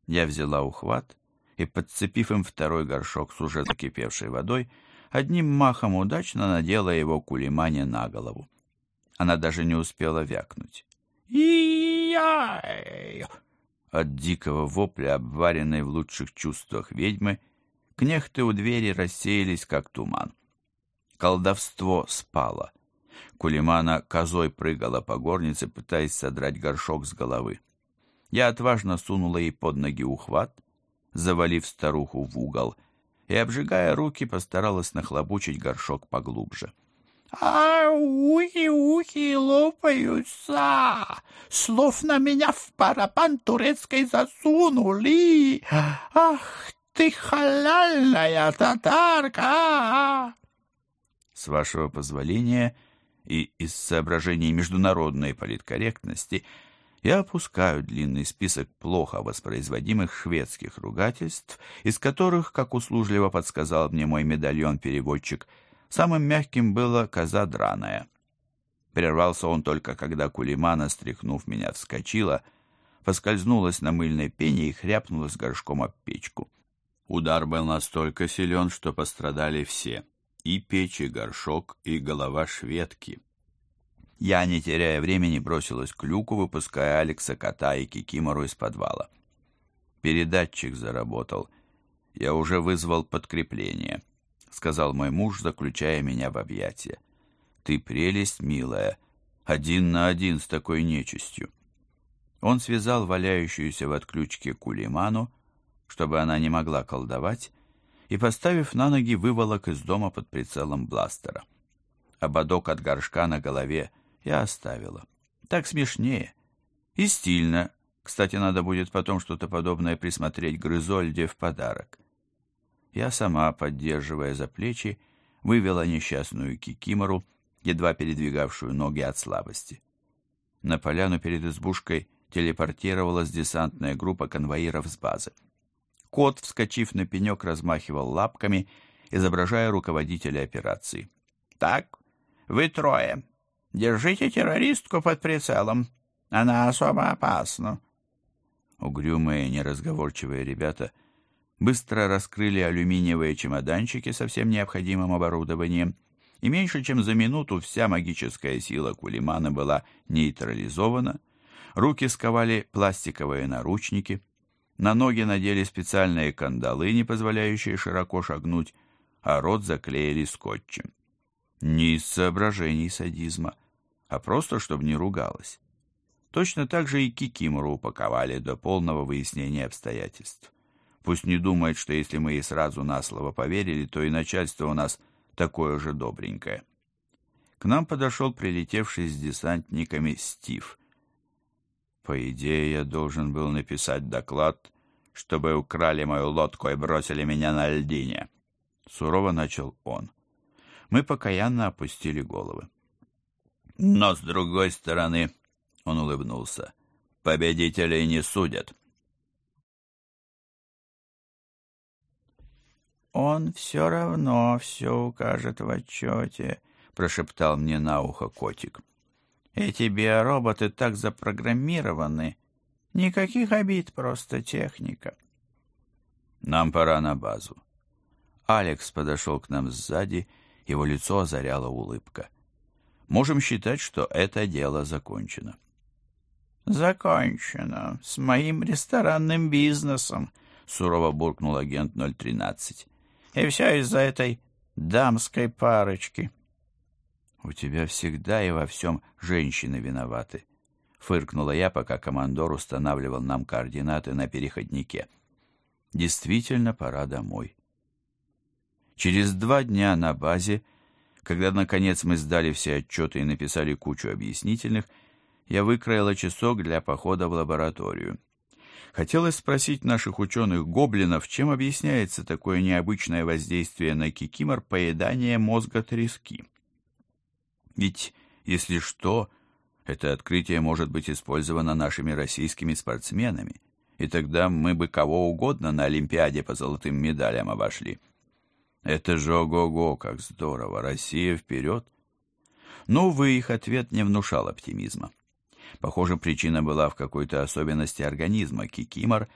Я взяла ухват и, подцепив им второй горшок с уже закипевшей водой, одним махом удачно надела его Кулимане на голову. Она даже не успела вякнуть. «И-яй!» От дикого вопля, обваренной в лучших чувствах ведьмы, кнехты у двери рассеялись, как туман. Колдовство спало. Кулимана козой прыгала по горнице, пытаясь содрать горшок с головы. Я отважно сунула ей под ноги ухват, завалив старуху в угол, и, обжигая руки, постаралась нахлобучить горшок поглубже. «А ухи лопаются! Словно меня в барабан турецкой засунули! Ах ты, халяльная татарка!» С вашего позволения и из соображений международной политкорректности я опускаю длинный список плохо воспроизводимых шведских ругательств, из которых, как услужливо подсказал мне мой медальон-переводчик, самым мягким было «коза драная». Прервался он только, когда Кулимана, стряхнув меня, вскочила, поскользнулась на мыльной пене и хряпнулась горшком об печку. Удар был настолько силен, что пострадали все — и печь, и горшок, и голова шведки. Я, не теряя времени, бросилась к люку, выпуская Алекса, кота и Кикимору из подвала. Передатчик заработал. Я уже вызвал подкрепление, — сказал мой муж, заключая меня в объятия. Ты прелесть, милая, 1 на 1 с такой нечистью. Он связал валяющуюся в отключке Кулиману, чтобы она не могла колдовать, и, поставив на ноги, выволок из дома под прицелом бластера. Ободок от горшка на голове я оставила. Так смешнее. И стильно. Кстати, надо будет потом что-то подобное присмотреть Грызольде в подарок. Я сама, поддерживая за плечи, вывела несчастную Кикимору, едва передвигавшую ноги от слабости. На поляну перед избушкой телепортировалась десантная группа конвоиров с базы. Кот, вскочив на пенек, размахивал лапками, изображая руководителя операции. «Так, вы трое. Держите террористку под прицелом. Она особо опасна». Угрюмые, неразговорчивые ребята быстро раскрыли алюминиевые чемоданчики со всем необходимым оборудованием, и меньше чем за минуту вся магическая сила Кулимана была нейтрализована, руки сковали пластиковые наручники, на ноги надели специальные кандалы, не позволяющие широко шагнуть, а рот заклеили скотчем. Не из соображений садизма, а просто, чтобы не ругалась. Точно так же и Кикимору упаковали до полного выяснения обстоятельств. Пусть не думает, что если мы ей сразу на слово поверили, то и начальство у нас такое же добренькое. К нам подошел прилетевший с десантниками Стив. По идее, я должен был написать доклад, чтобы украли мою лодку и бросили меня на льдине. Сурово начал он. Мы покаянно опустили головы. Но, с другой стороны, он улыбнулся, победителей не судят. «Он все равно все укажет в отчете», — прошептал мне на ухо котик. «Эти биороботы так запрограммированы. Никаких обид, просто техника». «Нам пора на базу». Алекс подошел к нам сзади, его лицо озаряла улыбка. «Можем считать, что это дело закончено». «Закончено. С моим ресторанным бизнесом», — сурово буркнул агент 013. «И все из-за этой дамской парочки». «У тебя всегда и во всем женщины виноваты», — фыркнула я, пока командор устанавливал нам координаты на переходнике. «Действительно, пора домой». Через 2 дня на базе, когда, наконец, мы сдали все отчеты и написали кучу объяснительных, я выкроила часок для похода в лабораторию. Хотелось спросить наших ученых-гоблинов, чем объясняется такое необычное воздействие на кикимор поедания мозга трески. Ведь, если что, это открытие может быть использовано нашими российскими спортсменами, и тогда мы бы кого угодно на Олимпиаде по золотым медалям обошли. Это же ого-го, как здорово! Россия вперед! Но, увы, их ответ не внушал оптимизма. Похоже, причина была в какой-то особенности организма кикимор,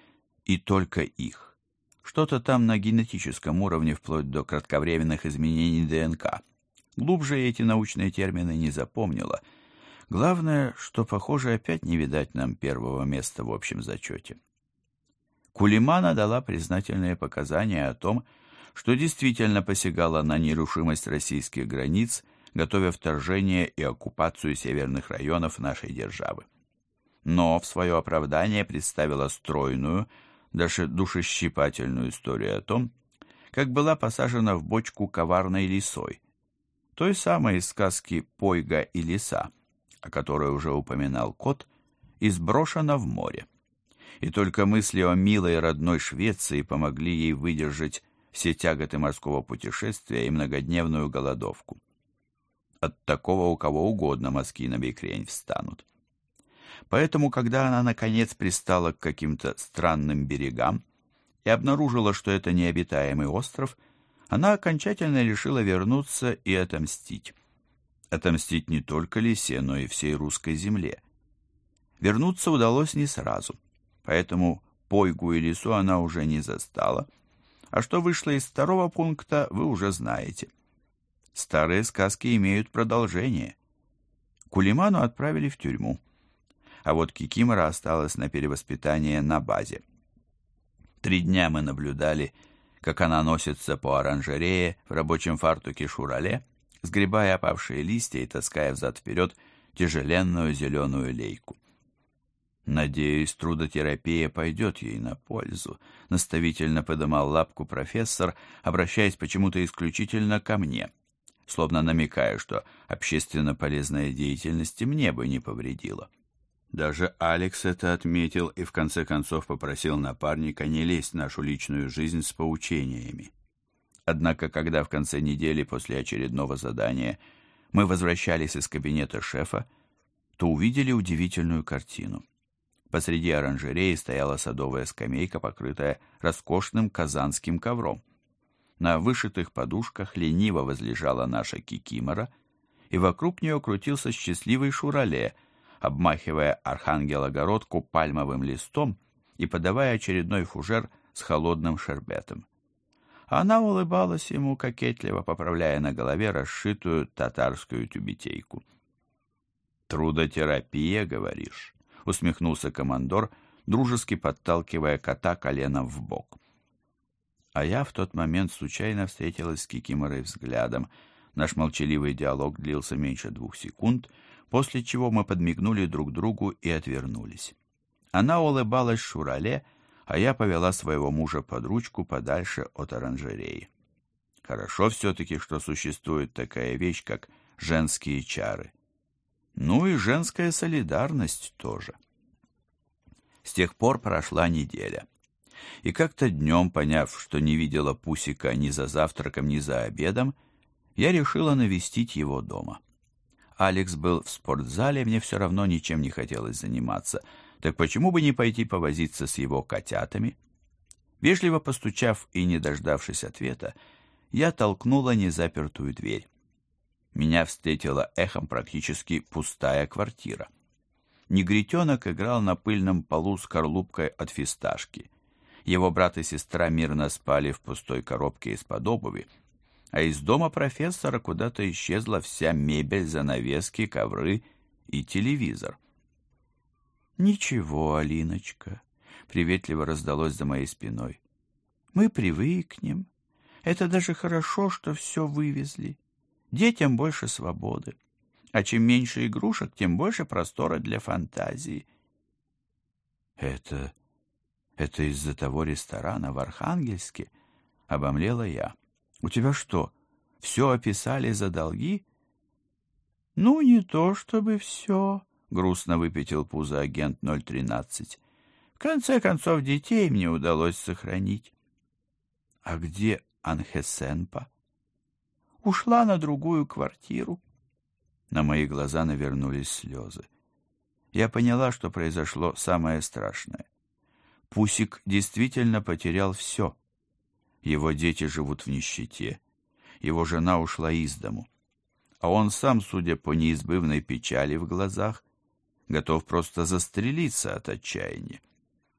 и только их. Что-то там на генетическом уровне, вплоть до кратковременных изменений ДНК. Глубже эти научные термины не запомнила. Главное, что, похоже, опять не видать нам первого места в общем зачете. Кулимана дала признательные показания о том, что действительно посягала на нерушимость российских границ, готовя вторжение и оккупацию северных районов нашей державы. Но в свое оправдание представила стройную, даже душещипательную историю о том, как была посажена в бочку коварной лисой, той самой из сказки «Пойга и лиса», о которой уже упоминал кот, и сброшена в море. И только мысли о милой родной Швеции помогли ей выдержать все тяготы морского путешествия и многодневную голодовку. От такого у кого угодно мозги на бекрень встанут. Поэтому, когда она, наконец, пристала к каким-то странным берегам и обнаружила, что это необитаемый остров, она окончательно решила вернуться и отомстить. Отомстить не только лисе, но и всей русской земле. Вернуться удалось не сразу, поэтому Пойгу и лису она уже не застала, а что вышло из второго пункта, вы уже знаете. Старые сказки имеют продолжение. Кулиману отправили в тюрьму, а вот Кикимора осталась на перевоспитание на базе. 3 дня мы наблюдали, как она носится по оранжерее в рабочем фартуке шурале, сгребая опавшие листья и таская взад-вперед тяжеленную зеленую лейку. «Надеюсь, трудотерапия пойдет ей на пользу», — наставительно подымал лапку профессор, обращаясь почему-то исключительно ко мне, словно намекая, что общественно полезная деятельность мне бы не повредила. Даже Алекс это отметил и в конце концов попросил напарника не лезть в нашу личную жизнь с поучениями. Однако, когда в конце недели после очередного задания мы возвращались из кабинета шефа, то увидели удивительную картину. Посреди оранжереи стояла садовая скамейка, покрытая роскошным казанским ковром. На вышитых подушках лениво возлежала наша Кикимора, и вокруг нее крутился счастливый шурале, обмахивая архангелогородку пальмовым листом и подавая очередной фужер с холодным шербетом. Она улыбалась ему, кокетливо поправляя на голове расшитую татарскую тюбетейку. «Трудотерапия, говоришь?» — усмехнулся командор, дружески подталкивая кота коленом в бок. А я в тот момент случайно встретилась с Кикиморой взглядом. Наш молчаливый диалог длился меньше 2 секунд, после чего мы подмигнули друг другу и отвернулись. Она улыбалась шурале, а я повела своего мужа под ручку подальше от оранжереи. Хорошо все-таки, что существует такая вещь, как женские чары. Ну и женская солидарность тоже. С тех пор прошла неделя. И как-то днем, поняв, что не видела Пусика ни за завтраком, ни за обедом, я решила навестить его дома. Алекс был в спортзале, мне все равно ничем не хотелось заниматься, так почему бы не пойти повозиться с его котятами? Вежливо постучав и не дождавшись ответа, я толкнула незапертую дверь. Меня встретила эхом практически пустая квартира. Негритенок играл на пыльном полу скорлупкой от фисташки. Его брат и сестра мирно спали в пустой коробке из-под обуви, а из дома профессора куда-то исчезла вся мебель, занавески, ковры и телевизор. «Ничего, Алиночка», — приветливо раздалось за моей спиной. «Мы привыкнем. Это даже хорошо, что все вывезли. Детям больше свободы. А чем меньше игрушек, тем больше простора для фантазии». «Это из-за того ресторана в Архангельске?» — обомлела я. «У тебя что, все описали за долги?» «Ну, не то чтобы все», — грустно выпятил пузо агент 013. «В конце концов, детей мне удалось сохранить». «А где Анхесенпа?» «Ушла на другую квартиру». На мои глаза навернулись слезы. Я поняла, что произошло самое страшное. Пусик действительно потерял все. Его дети живут в нищете, его жена ушла из дому, а он сам, судя по неизбывной печали в глазах, готов просто застрелиться от отчаяния.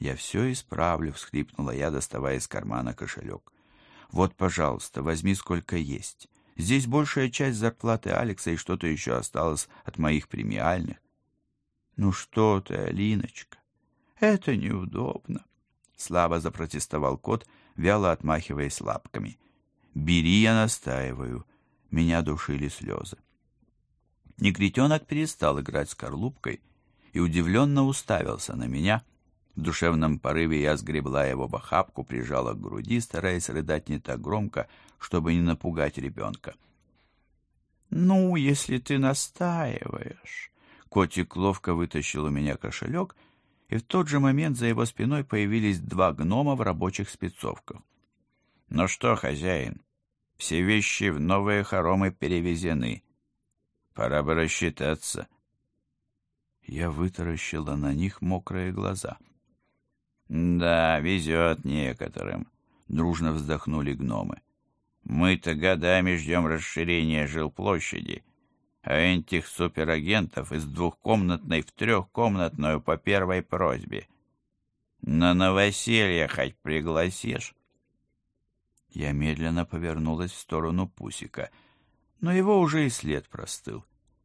«Я все исправлю», — всхлипнула я, доставая из кармана кошелек. «Вот, пожалуйста, возьми сколько есть. Здесь большая часть зарплаты Алекса и что-то еще осталось от моих премиальных». «Ну что ты, Алиночка, это неудобно», — слабо запротестовал кот, вяло отмахиваясь лапками. «Бери, я настаиваю». Меня душили слезы. Негритенок перестал играть скорлупкой и удивленно уставился на меня. В душевном порыве я сгребла его в охапку, прижала к груди, стараясь рыдать не так громко, чтобы не напугать ребенка. «Ну, если ты настаиваешь...» Котик ловко вытащил у меня кошелек, и в тот же момент за его спиной появились два гнома в рабочих спецовках. «Ну что, хозяин, все вещи в новые хоромы перевезены. Пора бы рассчитаться». Я вытаращила на них мокрые глаза. «Да, везет некоторым», — дружно вздохнули гномы. «Мы-то годами ждем расширения жилплощади, а этих суперагентов из двухкомнатной в трехкомнатную по первой просьбе. На новоселье хоть пригласишь?» Я медленно повернулась в сторону Пусика, но его уже и след простыл.